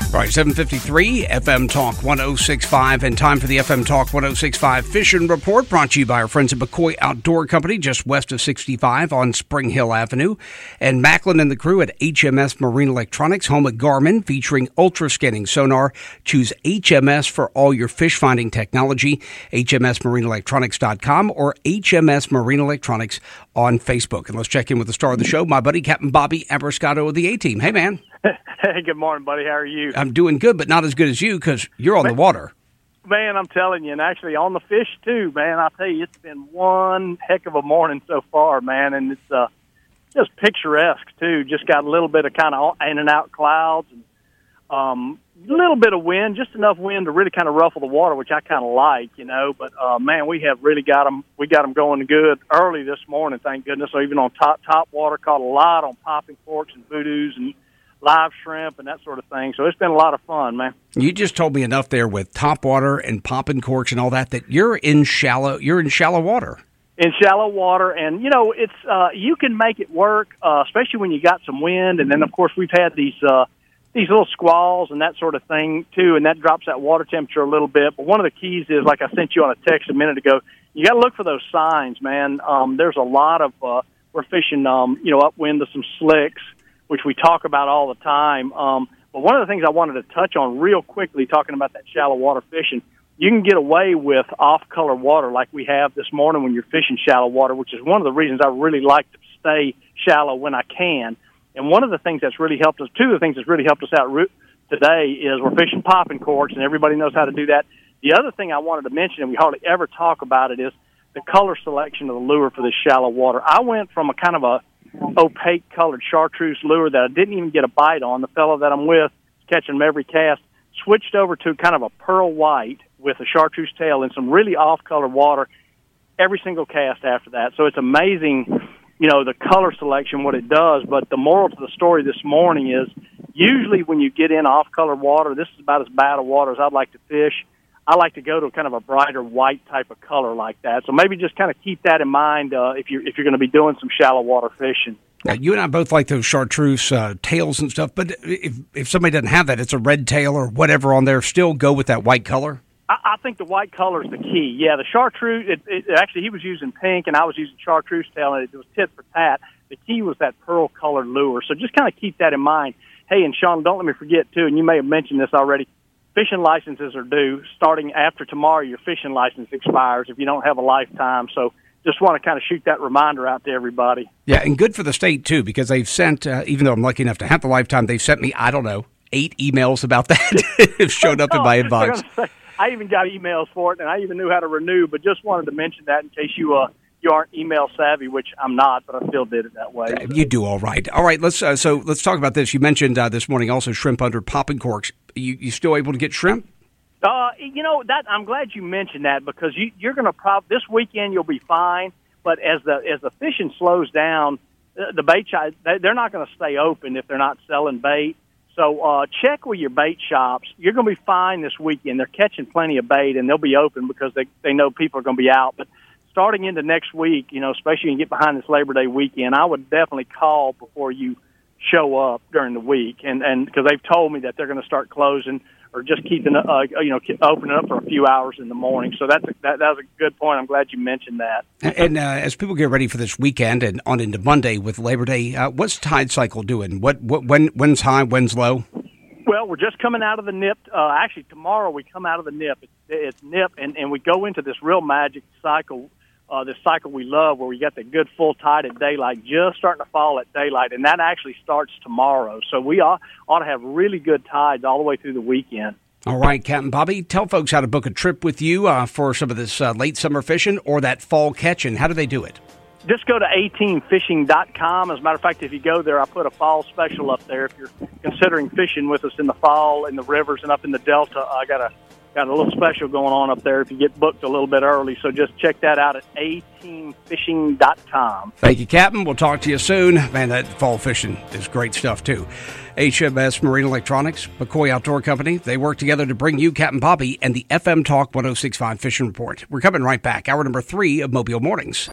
All right, 7:53, FM Talk 106.5, and time for the FM Talk 106.5 Fishing Report, brought to you by our friends at McCoy Outdoor Company, just west of 65 on Spring Hill Avenue, and Macklin and the crew at HMS Marine Electronics, home of Garmin, featuring ultra-scanning sonar. Choose HMS for all your fish-finding technology, hmsmarineelectronics.com or HMS Marine Electronics on Facebook. And let's check in with the star of the show, my buddy, Captain Bobby Abrascato of the A-Team. Hey, man. Hey, good morning, buddy. How are you? I'm doing good, but not as good as you because you're on the water. Man, I'm telling you, and actually on the fish too, man. I'll tell you, it's been one heck of a morning so far, man, and it's just picturesque too. Just got a little bit of kind of in and out clouds, and a little bit of wind, just enough wind to really kind of ruffle the water, which I kind of like, you know. But man, we have really got them. We got them going good early this morning, thank goodness. So even on top water, caught a lot on popping corks and voodoos and live shrimp and that sort of thing. So it's been a lot of fun, man. You just told me enough there with top water and popping corks and all that you're in shallow water. In shallow water, and you know, it's you can make it work, especially when you got some wind. And then of course we've had these little squalls and that sort of thing too, and that drops that water temperature a little bit. But one of the keys is, like I sent you on a text a minute ago, you got to look for those signs, man. There's a lot of we're fishing, upwind of some slicks, which we talk about all the time. But one of the things I wanted to touch on real quickly, talking about that shallow water fishing, you can get away with off-color water like we have this morning when you're fishing shallow water, which is one of the reasons I really like to stay shallow when I can. And one of the things that's really helped us, two of the things that's really helped us out today is we're fishing popping corks, and everybody knows how to do that. The other thing I wanted to mention, and we hardly ever talk about it, is the color selection of the lure for this shallow water. I went from a kind of a opaque colored chartreuse lure that I didn't even get a bite on. The fellow that I'm with, catching them every cast, switched over to kind of a pearl white with a chartreuse tail and some really off-color water every single cast after that. So it's amazing, you know, the color selection, what it does. But the moral to the story this morning is usually when you get in off-color water, this is about as bad a water as I'd like to fish. I like to go to kind of a brighter white type of color like that. So maybe just kind of keep that in mind if you're going to be doing some shallow water fishing. Now, you and I both like those chartreuse tails and stuff, but if somebody doesn't have that, it's a red tail or whatever on there, still go with that white color? I think the white color is the key. Yeah, the chartreuse, actually he was using pink and I was using chartreuse tail, and it was tit for tat. The key was that pearl-colored lure. So just kind of keep that in mind. Hey, and Sean, don't let me forget, too, and you may have mentioned this already, fishing licenses are due. Starting after tomorrow, your fishing license expires if you don't have a lifetime. So just want to kind of shoot that reminder out to everybody. Yeah, and good for the state, too, because they've sent, even though I'm lucky enough to have the lifetime, they've sent me, 8 emails about that. Have showed up in my inbox. I even got emails for it, and I even knew how to renew, but just wanted to mention that in case you aren't email savvy, which I'm not, but I still did it that way. You do all right. All right, let's talk about this. You mentioned this morning also shrimp under popping corks. You still able to get shrimp? That I'm glad you mentioned that, because you're going to this weekend you'll be fine, but as the fishing slows down, the bait shop, they're not going to stay open if they're not selling bait. So check with your bait shops. You're going to be fine this weekend. They're catching plenty of bait, and they'll be open because they know people are going to be out. But starting into next week, especially when you get behind this Labor Day weekend, I would definitely call before you show up during the week, and because they've told me that they're going to start closing or just keeping opening up for a few hours in the morning. So that was a good point. I'm glad you mentioned that. And as people get ready for this weekend and on into Monday with Labor Day, what's tide cycle doing? When's high, when's low? Well, we're just coming out of the nip. Actually, tomorrow we come out of the nip. It's nip, and we go into this real magic cycle. This cycle we love, where we got the good full tide at daylight, just starting to fall at daylight, and that actually starts tomorrow. So we ought to have really good tides all the way through the weekend. All right, Captain Bobby, tell folks how to book a trip with you for some of this late summer fishing or that fall catching. How do they do it? Just go to ateamfishing.com. As a matter of fact, if you go there, I put a fall special up there. If you're considering fishing with us in the fall in the rivers and up in the Delta, I got a little special going on up there if you get booked a little bit early. So just check that out at ateamfishing.com. Thank you, Captain. We'll talk to you soon. Man, that fall fishing is great stuff, too. HMS Marine Electronics, McCoy Outdoor Company. They work together to bring you Captain Bobby and the FM Talk 106.5 Fishing Report. We're coming right back. Hour number 3 of Mobile Mornings.